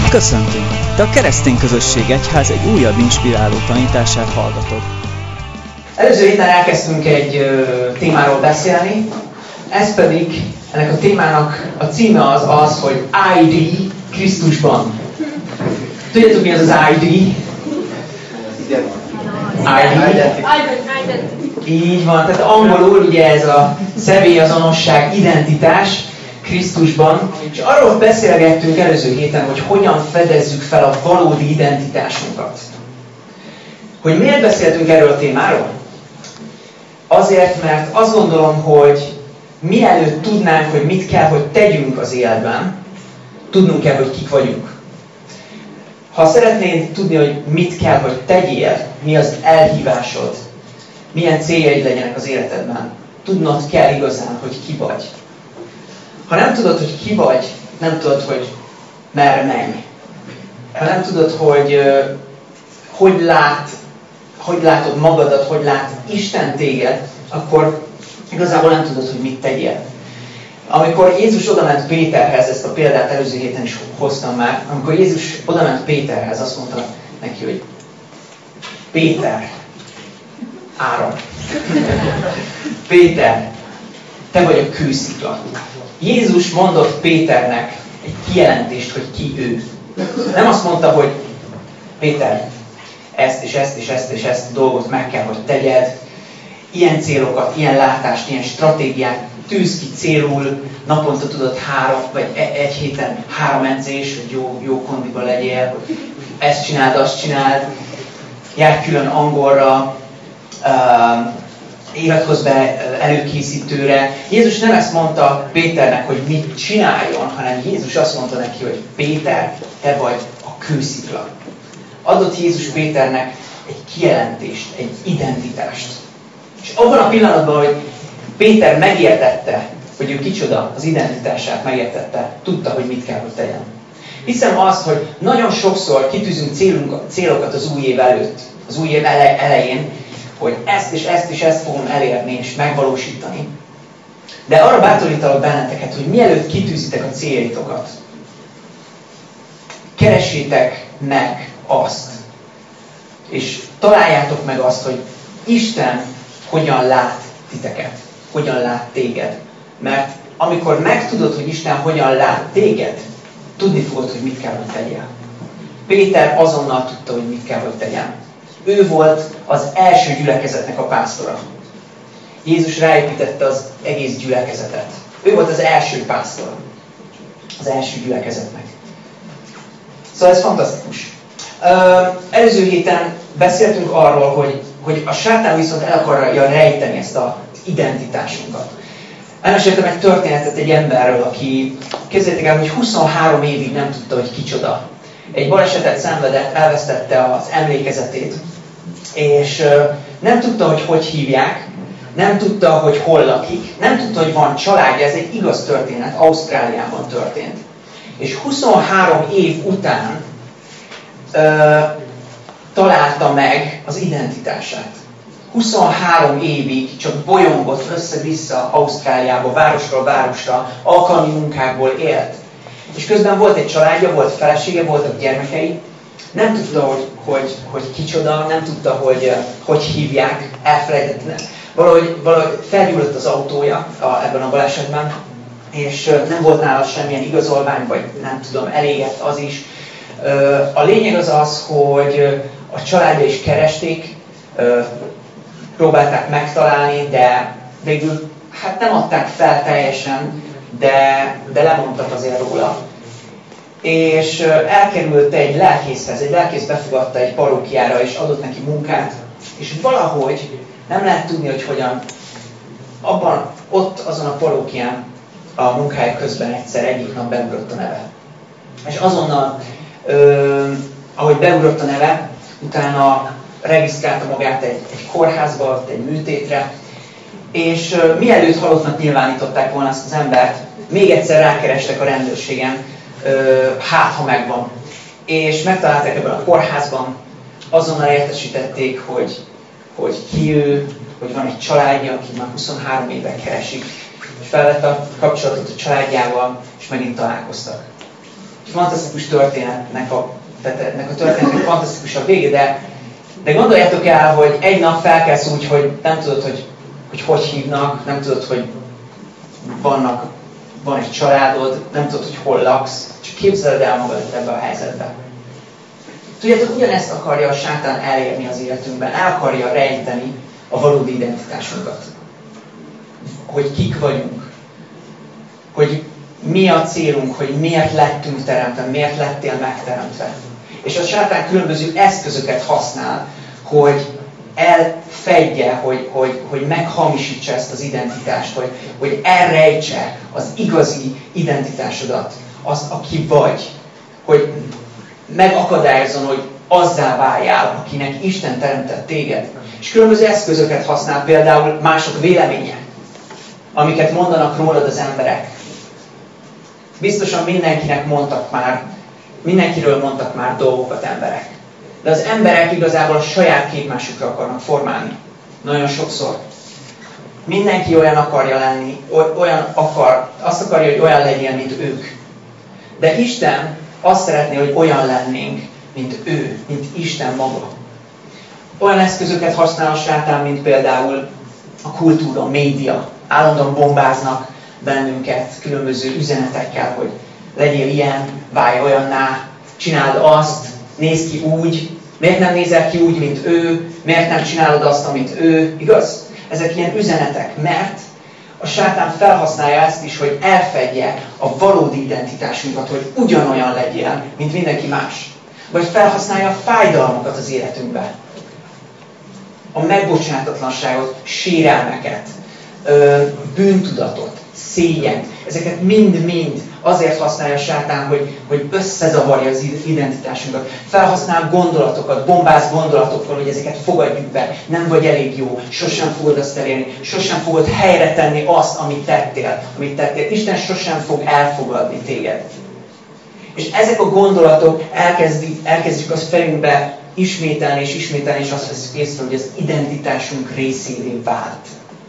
Köszöntünk! Te a Keresztény Közösség Egyház egy újabb inspiráló tanítását hallgatod. Előző héten elkezdtünk egy témáról beszélni, ez pedig, ennek a témának a címe az, hogy ID Krisztusban. Tudjátok, mi az az ID? Így van, tehát angolul ugye ez a személyazonosság, identitás Krisztusban, és arról beszélgettünk előző héten, hogy hogyan fedezzük fel a valódi identitásunkat. Hogy miért beszéltünk erről a témáról? Azért, mert azt gondolom, hogy mielőtt tudnánk, hogy mit kell, hogy tegyünk az életben, tudnunk kell, hogy kik vagyunk. Ha szeretnéd tudni, hogy mit kell, hogy tegyél, mi az elhívásod, milyen céljaid legyenek az életedben, tudnod kell igazán, hogy ki vagy. Ha nem tudod, hogy ki vagy, nem tudod, hogy merre menj. Ha nem tudod, hogy látod magadat, hogy lát Isten téged, akkor igazából nem tudod, hogy mit tegyél. Amikor Jézus odament Péterhez, ezt a példát előző héten is hoztam már, amikor Jézus odament Péterhez, azt mondta neki, hogy Péter, Áron, Péter, te vagy a kőszikla. Jézus mondott Péternek egy kijelentést, hogy ki ő. Nem azt mondta, hogy Péter, ezt és ezt és ezt és ezt a dolgot meg kell, hogy tegyed. Ilyen célokat, ilyen látást, ilyen stratégiát tűz ki célul, naponta tudod vagy egy héten 3 edzés, hogy jó kondiba legyél, hogy ezt csináld, azt csináld, járj külön angolra, iratkozz be előkészítőre. Jézus nem ezt mondta Péternek, hogy mit csináljon, hanem Jézus azt mondta neki, hogy Péter, te vagy a kőszikla. Adott Jézus Péternek egy kijelentést, egy identitást. És abban a pillanatban, hogy Péter megértette, hogy ő kicsoda, az identitását megértette, tudta, hogy mit kell, hogy tegyen. Hiszem azt, hogy nagyon sokszor kitűzünk célokat az új év előtt, az új év elején, hogy ezt és ezt és ezt fogom elérni és megvalósítani. De arra bátorítalak benneteket, hogy mielőtt kitűzitek a céljaitokat, keressétek meg azt, és találjátok meg azt, hogy Isten hogyan lát titeket, hogyan lát téged. Mert amikor megtudod, hogy Isten hogyan lát téged, tudni fogod, hogy mit kell, hogy tegyél. Péter azonnal tudta, hogy mit kell, hogy tegyen. Ő volt az első gyülekezetnek a pásztora. Jézus ráépítette az egész gyülekezetet. Ő volt az első pásztor az első gyülekezetnek. Szóval ez fantasztikus. Előző héten beszéltünk arról, hogy a sátán viszont el akarja rejteni ezt az identitásunkat. Elmeséltem egy történetet egy emberről, aki, képzeljétek el, hogy 23 évig nem tudta, hogy kicsoda. Egy balesetet szenvedett, elvesztette az emlékezetét, és nem tudta, hogy hívják, nem tudta, hogy hol lakik, nem tudta, hogy van családja, ez egy igaz történet, Ausztráliában történt. És 23 év után találta meg az identitását. 23 évig csak bolyongott össze-vissza Ausztráliába, városról városra, alkalmi munkákból élt. És közben volt egy családja, volt felesége, voltak gyermekei. Nem tudta, hogy kicsoda, nem tudta, hogy hívják, elfelejtette. Valahogy felgyulladt az autója ebben a balesetben, és nem volt nála semmilyen igazolvány, vagy nem tudom, elégett az is. A lényeg az, hogy a családja is keresték, próbálták megtalálni, de végül nem adták fel teljesen, de lemondtak azért róla. És elkerült egy lelkészhez, egy lelkész befogadta egy parókiára, és adott neki munkát, és valahogy nem lehet tudni, hogy hogyan, ott azon a parókián a munkája közben egyszer egyik nap beugrott a neve. És azonnal, ahogy beugrott a neve, utána regisztrálta magát egy kórházba, egy műtétre, és mielőtt halottnak nyilvánították volna azt az embert, még egyszer rákerestek a rendőrségen, ha megvan. És megtalálták ebben a kórházban, azonnal értesítették, hogy ki ő, hogy van egy családja, aki már 23 éve keresik, és felvette a kapcsolatot a családjával, és megint találkoztak. fantasztikus történetnek a történetnek fantasztikus a vége, de gondoljátok el, hogy egy nap felkelsz úgy, hogy nem tudod, hogy hívnak, nem tudod, hogy van egy családod, nem tudod, hogy hol laksz, csak képzeled el magad ebbe a helyzetbe. Tudjátok, ugyanezt akarja a sátán elérni az életünkben, el akarja rejteni a valódi identitásunkat. Hogy kik vagyunk, hogy mi a célunk, hogy miért lettünk teremtve, miért lettél megteremtve. És a sátán különböző eszközöket használ, hogy elfedje, hogy meghamisítsa ezt az identitást, hogy elrejtse az igazi identitásodat, azt, aki vagy, hogy megakadályozzon, hogy azzá váljál, akinek Isten teremtett téged. És különböző eszközöket használ, például mások véleménye, amiket mondanak rólad az emberek. Biztosan mindenkiről mondtak már dolgokat emberek. De az emberek igazából a saját képmásukra akarnak formálni. Nagyon sokszor. Mindenki olyan akarja lenni, azt akarja, hogy olyan legyen, mint ők. De Isten azt szeretné, hogy olyan lennénk, mint ő, mint Isten maga. Olyan eszközöket használ a sátán, mint például a kultúra, a média. Állandóan bombáznak bennünket különböző üzenetekkel, hogy legyél ilyen, válj olyanná, csináld azt, nézd ki úgy, miért nem nézel ki úgy, mint ő, miért nem csinálod azt, amit ő, igaz? Ezek ilyen üzenetek, mert a sátán felhasználja ezt is, hogy elfedje a valódi identitásunkat, hogy ugyanolyan legyél, mint mindenki más. Vagy felhasználja a fájdalmakat az életünkben. A megbocsátatlanságot, sérelmeket, bűntudatot, szégyent. Ezeket mind-mind azért használja a sátán, hogy összezavarja az identitásunkat. Felhasznál gondolatokat, bombáz gondolatokkal, hogy ezeket fogadjuk be. Nem vagy elég jó, sosem fogod azt elérni, sosem fogod helyre tenni azt, amit tettél. Isten sosem fog elfogadni téged. És ezek a gondolatok elkezdjük az fejünkbe ismételni, és azt veszünk észre, hogy az identitásunk részévé vált.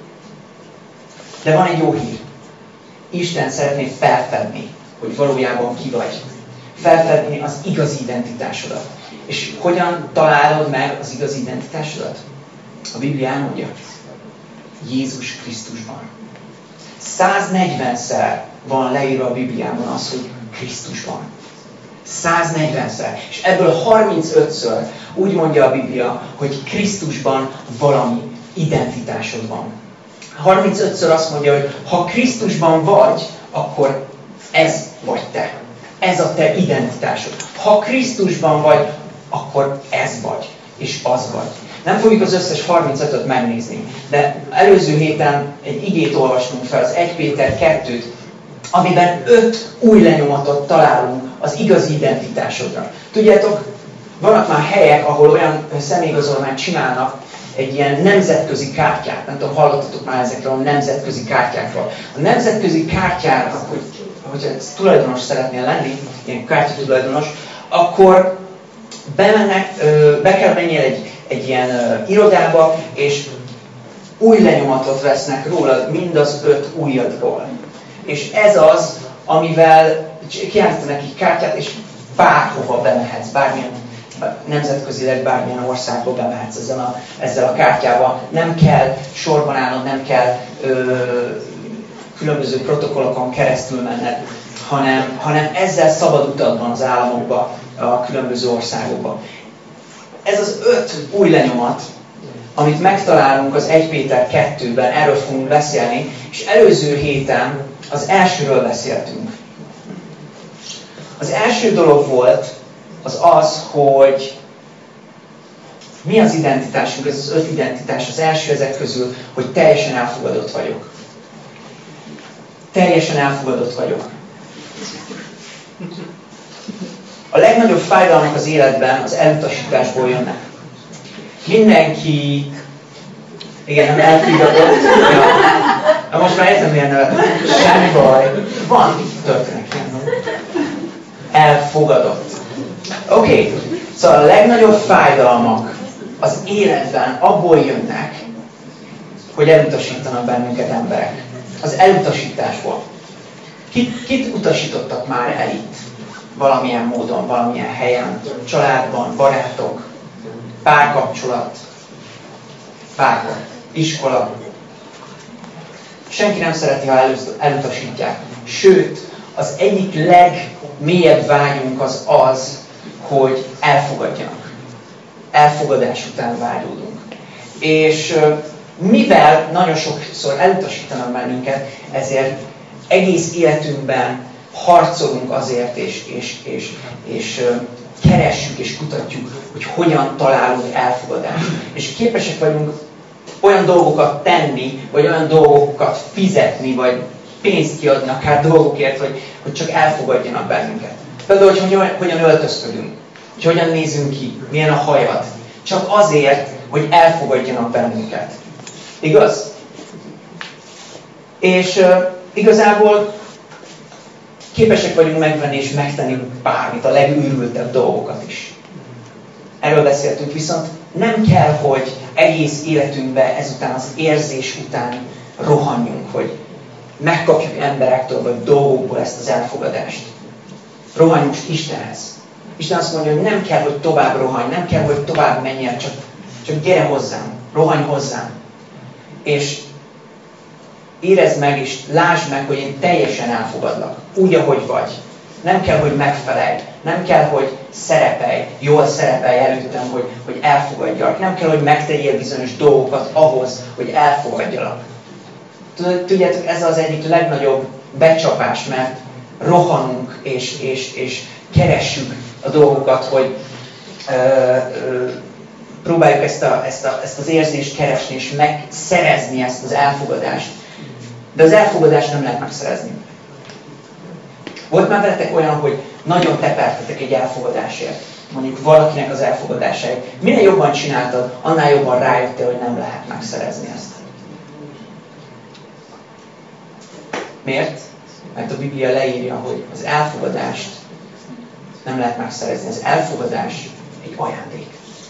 De van egy jó hír. Isten szeretné felfedni, hogy valójában ki vagy. Felfedni az igazi identitásodat. És hogyan találod meg az igazi identitásodat? A Biblia elmondja. Jézus Krisztusban. 140-szer van leírva a Bibliában az, hogy Krisztusban. 140-szer. És ebből 35-ször úgy mondja a Biblia, hogy Krisztusban valami identitásod van. 35-ször azt mondja, hogy ha Krisztusban vagy, akkor ez vagy te. Ez a te identitásod. Ha Krisztusban vagy, akkor ez vagy, és az vagy. Nem fogjuk az összes 35-öt megnézni, de előző héten egy igét olvastunk fel, az 1 Péter 2-t, amiben 5 új lenyomatot találunk az igazi identitásodra. Tudjátok, vannak már helyek, ahol olyan személyigazolványt csinálnak, egy ilyen nemzetközi kártyát. Nem tudom, hallottatok már ezekről a nemzetközi kártyákról. A nemzetközi kártyára, hogyha tulajdonos szeretnél lenni, ilyen kártyatulajdonos, akkor be kell menjél egy ilyen irodába, és új lenyomatot vesznek rólad, mind az 5 ujjadról. És ez az, amivel kiállítanak egy kártyát, és bárhova bemehetsz, bármilyen nemzetközileg bármilyen országba bemehetsz ezzel a kártyával. Nem kell sorban állnod, nem kell különböző protokollokon keresztül menned, hanem ezzel szabad utad van az államokba, a különböző országokba. Ez az 5 új lenyomat, amit megtalálunk az 1 Péter 2-ben, erről fogunk beszélni, és előző héten az elsőről beszéltünk. Az első dolog volt, az, hogy mi az identitásunk, ez az 5 identitás. Az első ezek közül, hogy teljesen elfogadott vagyok. Teljesen elfogadott vagyok. A legnagyobb fájdalmak az életben az elutasításból jönnek. Mindenki... Igen, nem elfogadott. Ja. Na most már értem, milyen nevet. Semmi baj. Van, történik. Elfogadott. Oké. Szóval a legnagyobb fájdalmak az életben abból jönnek, hogy elutasítanak bennünket emberek. Az elutasításból. Kit utasítottak már el itt? valamilyen módon, valamilyen helyen, családban, barátok, párkapcsolat, bárhol, iskola. Senki nem szereti, ha elutasítják. Sőt, az egyik legmélyebb vágyunk az, hogy elfogadjanak. Elfogadás után vágyódunk. És mivel nagyon sokszor elutasítanak bennünket, ezért egész életünkben harcolunk azért, és keressük és kutatjuk, hogy hogyan találunk elfogadást. És képesek vagyunk olyan dolgokat tenni, vagy olyan dolgokat fizetni, vagy pénzt kiadni akár dolgokért, hogy csak elfogadjanak bennünket. Például, hogy hogyan öltözködünk, hogy hogyan nézünk ki, milyen a hajad. Csak azért, hogy elfogadjanak bennünket. Igaz? És igazából képesek vagyunk megvenni és megtenni bármit, a legőrültebb dolgokat is. Erről beszéltünk, viszont nem kell, hogy egész életünkben ezután az érzés után rohanjunk, hogy megkapjuk emberektől vagy dolgokból ezt az elfogadást. Rohanjunk Istenhez. Isten azt mondja, hogy nem kell, hogy tovább rohanj, nem kell, hogy tovább menjél, csak gyere hozzám, rohanj hozzám. És érezd meg és lásd meg, hogy én teljesen elfogadlak, úgy, ahogy vagy. Nem kell, hogy megfelelj, nem kell, hogy szerepelj, jól szerepelj előttem, hogy elfogadjalak. Nem kell, hogy megtegyél bizonyos dolgokat ahhoz, hogy elfogadjalak. Tudjátok, ez az egyik legnagyobb becsapás, mert rohanunk és keressük a dolgokat, hogy próbáljuk ezt az érzést keresni és megszerezni ezt az elfogadást. De az elfogadást nem lehet megszerezni. Volt már veletek olyan, hogy nagyon tepertetek egy elfogadásért, mondjuk valakinek az elfogadásáért. Minél jobban csináltad, annál jobban rájöttél, hogy nem lehet megszerezni ezt. Miért? Mert a Biblia leírja, hogy az elfogadást nem lehet megszerezni. Az elfogadás egy ajándék.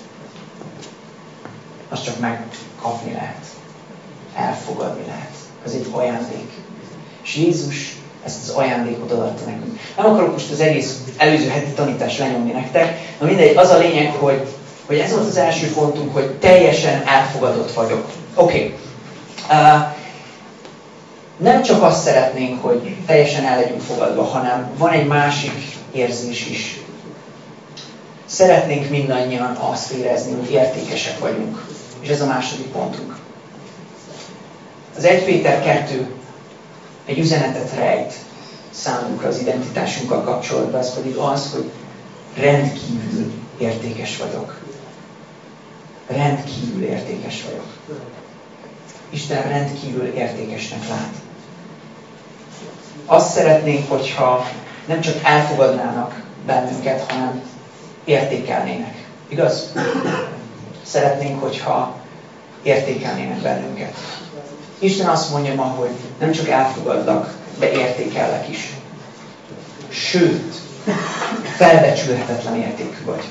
Azt csak megkapni lehet. Elfogadni lehet. Ez egy ajándék. És Jézus ezt az ajándékot adta nekünk. Nem akarok most az egész előző heti tanítást lenyomni nektek, de mindegy, az a lényeg, hogy ez volt az első pontunk, hogy teljesen elfogadott vagyok. Oké. Nem csak azt szeretnénk, hogy teljesen el legyünk fogadva, hanem van egy másik érzés is. Szeretnénk mindannyian azt érezni, hogy értékesek vagyunk. És ez a második pontunk. Az 1 Péter 2 egy üzenetet rejt számunkra az identitásunkkal kapcsolatban, ez pedig az, hogy rendkívül értékes vagyok. Rendkívül értékes vagyok. Isten rendkívül értékesnek lát. Azt szeretnénk, hogyha nem csak elfogadnának bennünket, hanem értékelnének. Igaz? Szeretnénk, hogyha értékelnének bennünket. Isten azt mondja ma, hogy nem csak elfogadlak, de értékellek is. Sőt, felbecsülhetetlen értékű vagy.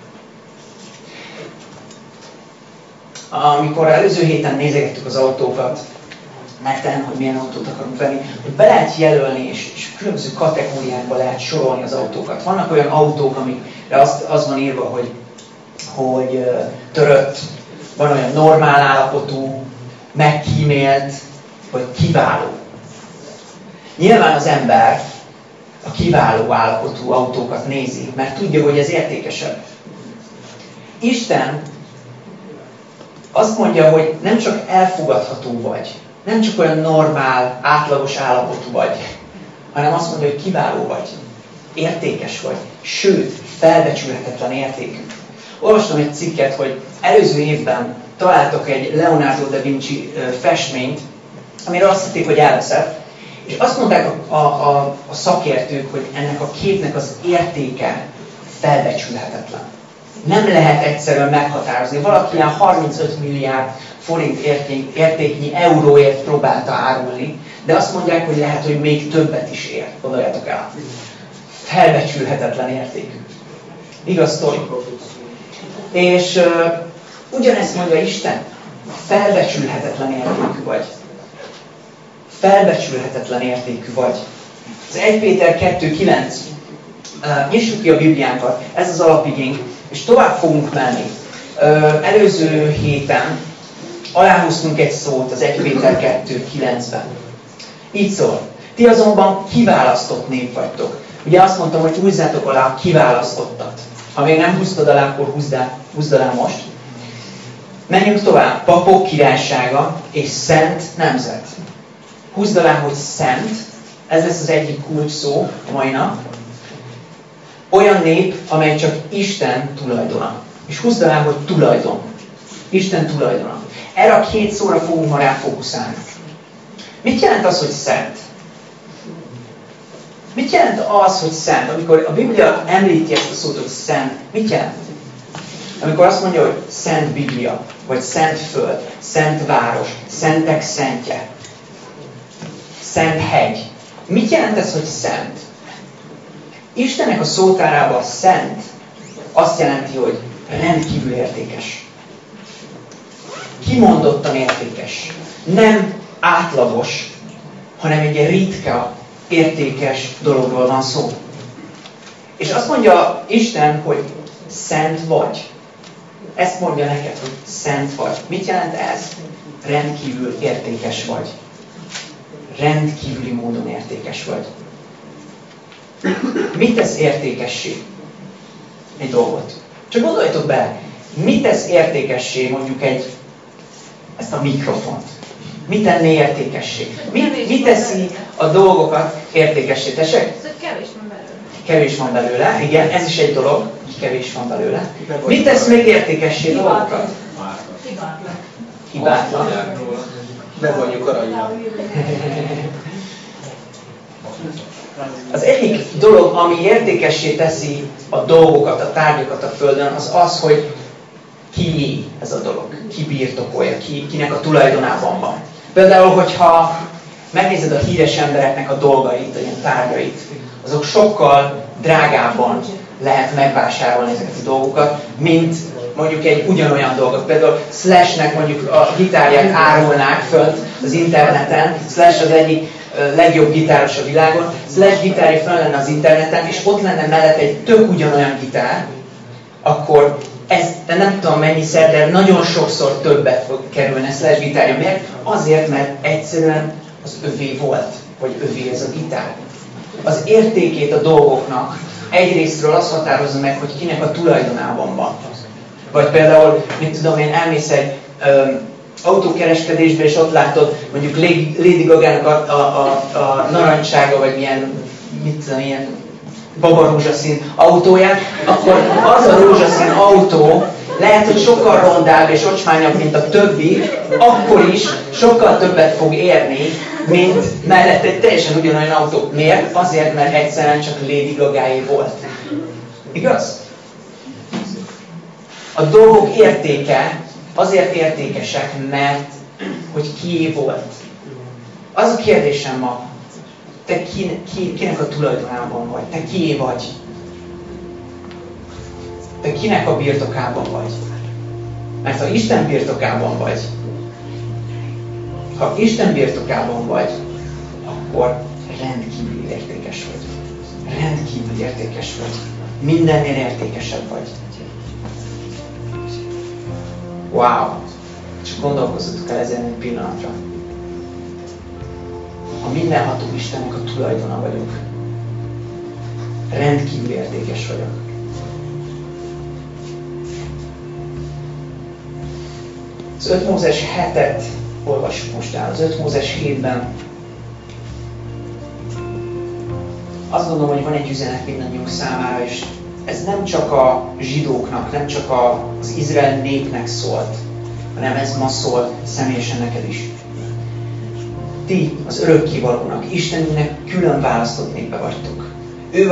Amikor előző héten nézegettük az autókat, nekten, hogy milyen autót akarunk venni, hogy be lehet jelölni, és különböző kategóriákba lehet sorolni az autókat. Vannak olyan autók, amikre az van írva, hogy törött, van olyan normál állapotú, megkímélt, vagy kiváló. Nyilván az ember a kiváló állapotú autókat nézi, mert tudja, hogy ez értékesebb. Isten azt mondja, hogy nem csak elfogadható vagy, nem csak olyan normál, átlagos állapotú vagy, hanem azt mondja, hogy kiváló vagy, értékes vagy, sőt, felbecsülhetetlen értékű. Olvastam egy cikket, hogy előző évben találtak egy Leonardo da Vinci festményt, amire azt hitték, hogy elveszett, és azt mondták a szakértők, hogy ennek a képnek az értéke felbecsülhetetlen. Nem lehet egyszerűen meghatározni. Valaki ilyen 35 milliárd forint értéknyi euróért próbálta árulni, de azt mondják, hogy lehet, hogy még többet is ér. Gondoljátok el. Felbecsülhetetlen értékű. Igaz, Tori? És ugyanezt mondja Isten, felbecsülhetetlen értékű vagy. Felbecsülhetetlen értékű vagy. Az 1 Péter 2.9 nyissuk ki a Bibliánkat, ez az alapigénk, és tovább fogunk menni. Előző héten aláhúztunk egy szót az 1 Péter 2:9-ben. Így szól. Ti azonban kiválasztott nép vagytok. Ugye azt mondtam, hogy húzzátok alá a kiválasztottat. Ha még nem húztad alá, akkor húzd alá most. Menjünk tovább. Papok királysága és szent nemzet. Húzd alá, hogy szent. Ez lesz az egyik kulcs szó a mai nap. Olyan nép, amely csak Isten tulajdona. És húzd alá, hogy tulajdon. Isten tulajdona. Erre a két szóra fogunk ma ráfókuszálni. Mit jelent az, hogy szent? Mit jelent az, hogy szent? Amikor a Biblia említi ezt a szót, hogy szent, mit jelent? Amikor azt mondja, hogy szent Biblia, vagy szent föld, szent város, szentek szentje, szent hegy. Mit jelent ez, hogy szent? Istennek a szótárában szent azt jelenti, hogy rendkívül értékes. Kimondottan értékes. Nem átlagos, hanem egy ritka, értékes dologról van szó. És azt mondja Isten, hogy szent vagy. Ezt mondja neked, hogy szent vagy. Mit jelent ez? Rendkívül értékes vagy. Rendkívüli módon értékes vagy. Mit tesz értékessé egy dolgot? Csak gondoljatok bele, mit tesz értékessé mondjuk ezt a mikrofont? Mit tenné értékessé? Mit teszi a dolgokat értékessé? Tessék? Kevés van belőle. Kevés van belőle, igen, ez is egy dolog, hogy kevés van belőle. Mit tesz még értékessé dolgokat? Hibátlan. Hibátlan. Bevonjuk aranyra. Az egyik dolog, ami értékessé teszi a dolgokat, a tárgyakat a Földön, az az, hogy kié ez a dolog, ki birtokolja, kinek a tulajdonában van. Például, hogyha megnézed a híres embereknek a dolgait, ilyen tárgyait, azok sokkal drágábban lehet megvásárolni ezeket a dolgokat, mint mondjuk egy ugyanolyan dolgot. Például Slashnek mondjuk a gitárját árulnák fönt az interneten. Slash az egyik legjobb gitáros a világon. Slash gitárja föl lenne az interneten, és ott lenne mellett egy tök ugyanolyan gitár, akkor ez nem tudom mennyiszer, de nagyon sokszor többet fog kerülni Slash gitárja. Miért? Azért, mert egyszerűen az övé volt, vagy övé ez a gitár. Az értékét a dolgoknak egyrésztről azt határozza meg, hogy kinek a tulajdonában van. Vagy például, mit tudom én, elmész egy autókereskedésbe, és ott látod mondjuk Lady Gagának a narancsága, vagy mit tudom, ilyen babarózsaszín autóját, akkor az a rózsaszín autó lehet, hogy sokkal rondább és ocsmányabb, mint a többi, akkor is sokkal többet fog érni, mint mellett egy teljesen ugyanolyan autó. Miért? Azért, mert egyszerűen csak Lady Gagáé volt. Igaz? A dolgok értéke azért értékesek, mert hogy kié volt. Az a kérdésem ma, te kinek a tulajdonában vagy? Te kié vagy? Te kinek a birtokában vagy? Mert ha Isten birtokában vagy, akkor rendkívül értékes vagy. Rendkívül értékes vagy. Mindennél értékesebb vagy. Wow! Csak gondolkozzatok el ezen egy pillanatra. A mindenható Istennek a tulajdona vagyok. Rendkívül értékes vagyok. Az 5 Mózes 7-et olvassuk most el. Az 5 Mózes 7-ben azt gondolom, hogy van egy üzenet mindannyiunk számára, és ez nem csak a zsidóknak, nem csak az Izrael népnek szólt, hanem ez ma szól személyesen neked is. Ti az örökkévalónak, Istennek külön választott népe vagytok. Ő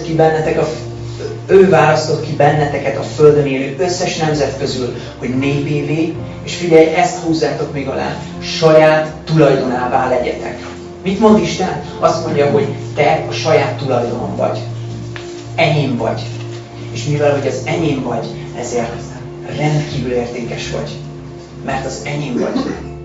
választott ki benneteket a földön élő összes nemzet közül, hogy népévé, és figyelj, ezt húzzátok még alá, saját tulajdonává legyetek. Mit mond Isten? Azt mondja, hogy te a saját tulajdonom vagy. Enyém vagy. És mivel, hogy az enyém vagy, ezért rendkívül értékes vagy. Mert az enyém vagy.